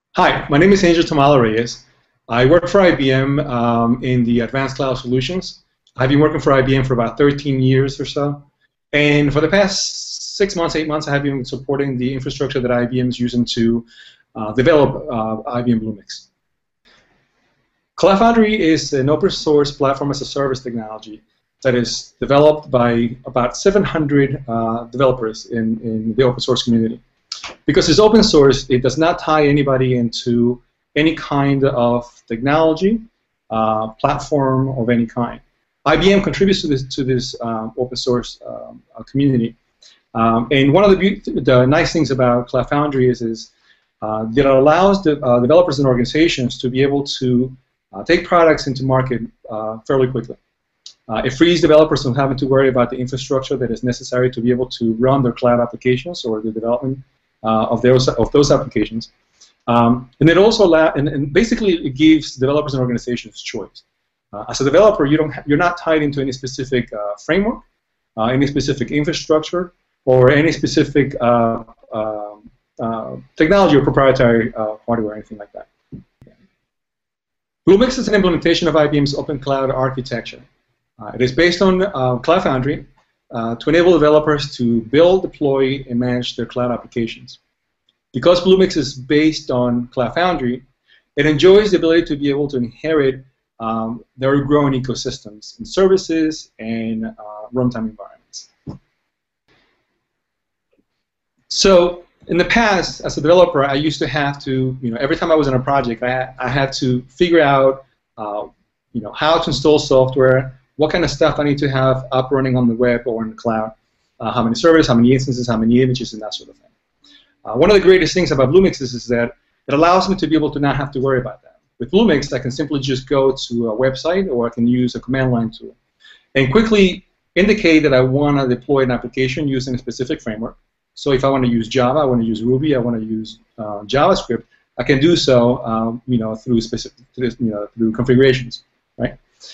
Hi, my name is Angel Tamala Reyes. I work for IBM in the Advanced Cloud Solutions. I've been working for IBM for about 13 years or so. And for the past 6 months, 8 months, I have been supporting the infrastructure that IBM is using to develop IBM Bluemix. Cloud Foundry is an open source platform as a service technology that is developed by about 700 developers in the open source community. Because it's open source, it does not tie anybody into any kind of technology, platform of any kind. IBM contributes to this open source community. And one of the nice things about Cloud Foundry is that it allows the developers and organizations to be able to take products into market fairly quickly. It frees developers from having to worry about the infrastructure that is necessary to be able to run their cloud applications or the development of those applications, and it also and basically it gives developers and organizations choice. As a developer, you're not tied into any specific framework, any specific infrastructure, or any specific technology or proprietary hardware or anything like that. Bluemix is an implementation of IBM's open cloud architecture. It is based on Cloud Foundry, to enable developers to build, deploy, and manage their cloud applications. Because Bluemix is based on Cloud Foundry, it enjoys the ability to be able to inherit their growing ecosystems and services and runtime environments. So in the past, as a developer, I used to have to, every time I was in a project, I had to figure out, how to install software, what kind of stuff I need to have up running on the web or in the cloud, how many servers, how many instances, how many images, and that sort of thing. One of the greatest things about Bluemix is that it allows me to be able to not have to worry about that. With Bluemix, I can simply just go to a website, or I can use a command line tool and quickly indicate that I want to deploy an application using a specific framework. So if I want to use Java, I want to use Ruby, I want to use JavaScript, I can do so, through configurations, right?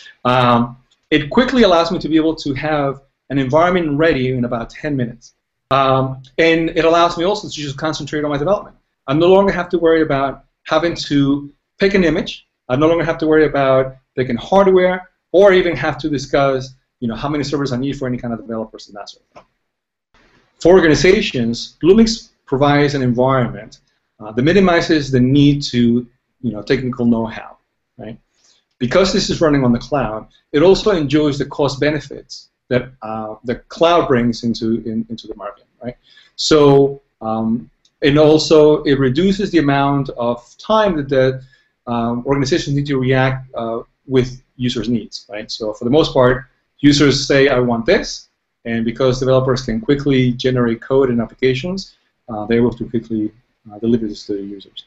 It quickly allows me to be able to have an environment ready in about 10 minutes. And it allows me also to just concentrate on my development. I no longer have to worry about having to pick an image. I no longer have to worry about picking hardware, or even have to discuss how many servers I need for any kind of developers and that sort of thing. For organizations, Bluemix provides an environment that minimizes the need to technical know-how, right? Because this is running on the cloud, it also enjoys the cost benefits that the cloud brings into the market, right? So, and also it reduces the amount of time that the organizations need to react with users' needs, right? So for the most part, users say, I want this, and because developers can quickly generate code and applications, they're able to quickly deliver this to the users.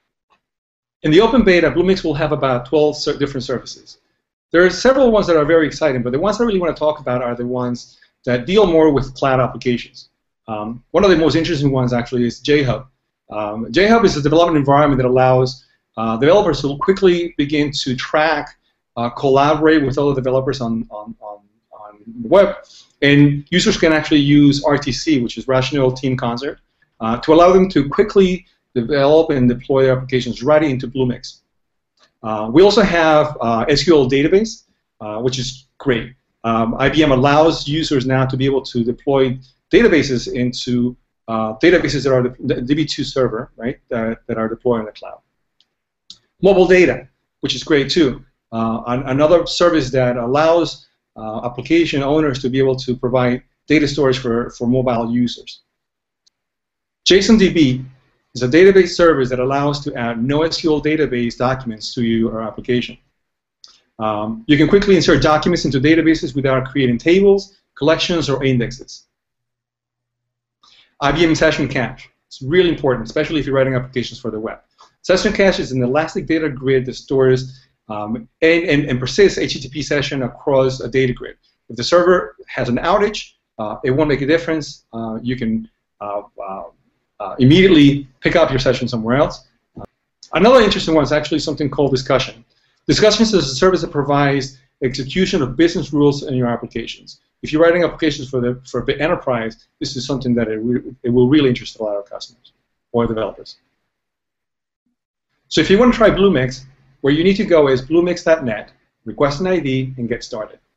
In the open beta, Bluemix will have about 12 different services. There are several ones that are very exciting, but the ones I really want to talk about are the ones that deal more with cloud applications. One of the most interesting ones actually is JHub. JHub is a development environment that allows developers to quickly begin to track, collaborate with other developers on the web, and users can actually use RTC, which is Rational Team Concert, to allow them to quickly develop and deploy their applications right into Bluemix. We also have SQL database, which is great. IBM allows users now to be able to deploy databases into databases that are the DB2 server, right, that are deployed in the cloud. Mobile data, which is great too. Another service that allows application owners to be able to provide data storage for mobile users. JSONDB is a database service that allows to add NoSQL database documents to your application. You can quickly insert documents into databases without creating tables, collections, or indexes. IBM Session Cache. It's really important, especially if you're writing applications for the web. Session Cache is an elastic data grid that stores and persists HTTP session across a data grid. If the server has an outage, it won't make a difference. You can immediately pick up your session somewhere else. Another interesting one is actually something called Discussion. Discussions is a service that provides execution of business rules in your applications. If you're writing applications for the enterprise, this is something that it will really interest a lot of customers or developers. if you want to try Bluemix, where you need to go is bluemix.net, request an ID, and get started.